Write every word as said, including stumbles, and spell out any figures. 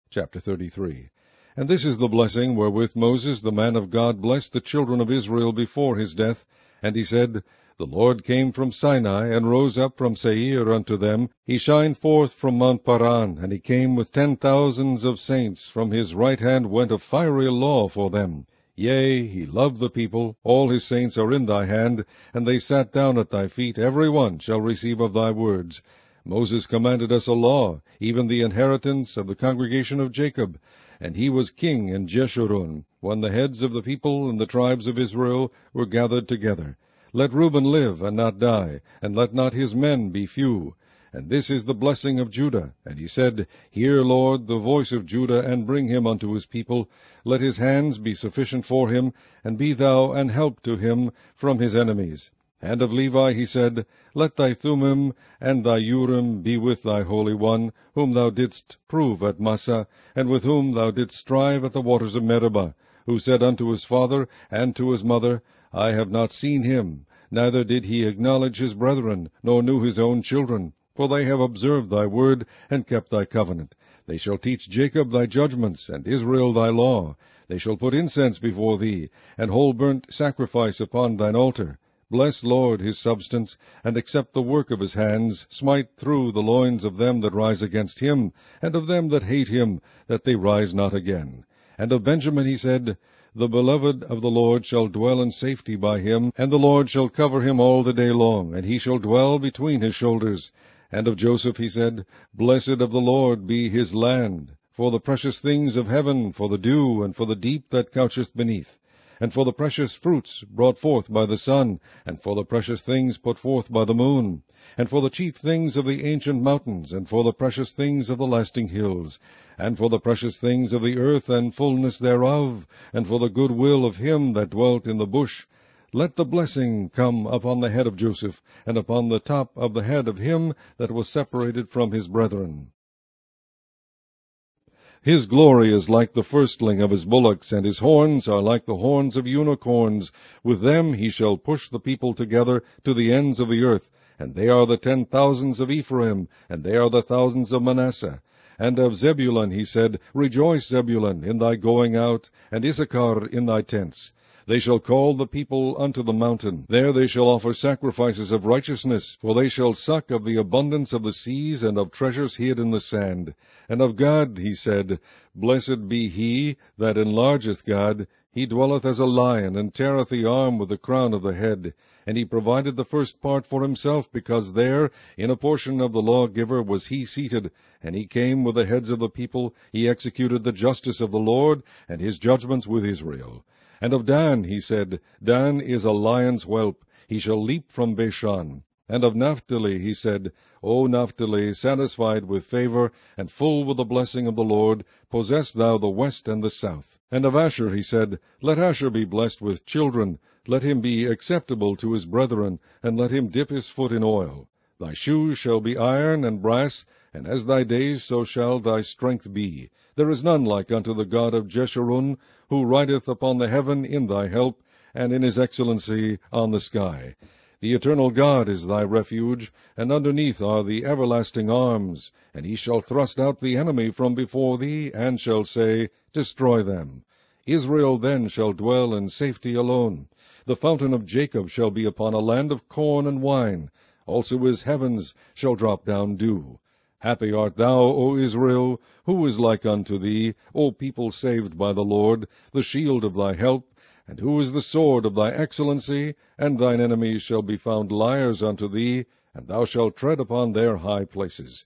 Chapter thirty-three. And this is the blessing wherewith Moses the man of God blessed the children of Israel before his death. And he said, The Lord came from Sinai, and rose up from Seir unto them. He shined forth from Mount Paran, and he came with ten thousands of saints. From his right hand went a fiery law for them. Yea, he loved the people. All his saints are in thy hand, and they sat down at thy feet. Every one shall receive of thy words. Moses commanded us a law, even the inheritance of the congregation of Jacob. And he was king in Jeshurun, when the heads of the people and the tribes of Israel were gathered together. Let Reuben live, and not die, and let not his men be few. And this is the blessing of Judah. And he said, Hear, Lord, the voice of Judah, and bring him unto his people. Let his hands be sufficient for him, and be thou an help to him from his enemies. And of Levi he said, Let thy Thummim and thy Urim be with thy Holy One, whom thou didst prove at Massah, and with whom thou didst strive at the waters of Meribah, who said unto his father and to his mother, I have not seen him, neither did he acknowledge his brethren, nor knew his own children. For they have observed thy word, and kept thy covenant. They shall teach Jacob thy judgments, and Israel thy law. They shall put incense before thee, and whole burnt sacrifice upon thine altar. Bless, Lord, his substance, and accept the work of his hands. Smite through the loins of them that rise against him, and of them that hate him, that they rise not again. And of Benjamin he said, The beloved of the Lord shall dwell in safety by him, and the Lord shall cover him all the day long, and he shall dwell between his shoulders. And of Joseph he said, Blessed of the Lord be his land, for the precious things of heaven, for the dew, and for the deep that coucheth beneath, and for the precious fruits brought forth by the sun, and for the precious things put forth by the moon, and for the chief things of the ancient mountains, and for the precious things of the lasting hills, and for the precious things of the earth and fullness thereof, and for the good will of him that dwelt in the bush. Let the blessing come upon the head of Joseph, and upon the top of the head of him that was separated from his brethren. His glory is like the firstling of his bullocks, and his horns are like the horns of unicorns. With them he shall push the people together to the ends of the earth. And they are the ten thousands of Ephraim, and they are the thousands of Manasseh. And of Zebulun he said, Rejoice, Zebulun, in thy going out, and Issachar in thy tents. They shall call the people unto the mountain. There they shall offer sacrifices of righteousness, for they shall suck of the abundance of the seas, and of treasures hid in the sand. And of God he said, Blessed be he that enlargeth God. He dwelleth as a lion, and teareth the arm with the crown of the head. And he provided the first part for himself, because there, in a portion of the lawgiver, was he seated. And he came with the heads of the people. He executed the justice of the Lord, and his judgments with Israel. And of Dan he said, Dan is a lion's whelp, he shall leap from Bashan. And of Naphtali he said, O Naphtali, satisfied with favor, and full with the blessing of the Lord, possess thou the west and the south. And of Asher he said, Let Asher be blessed with children, let him be acceptable to his brethren, and let him dip his foot in oil. Thy shoes shall be iron and brass, and as thy days so shall thy strength be. There is none like unto the God of Jeshurun, who rideth upon the heaven in thy help, and in his excellency on the sky. The eternal God is thy refuge, and underneath are the everlasting arms. And he shall thrust out the enemy from before thee, and shall say, Destroy them. Israel then shall dwell in safety alone. The fountain of Jacob shall be upon a land of corn and wine. Also his heavens shall drop down dew. Happy art thou, O Israel! Who is like unto thee, O people saved by the Lord, the shield of thy help? And who is the sword of thy excellency? And thine enemies shall be found liars unto thee, and thou shalt tread upon their high places.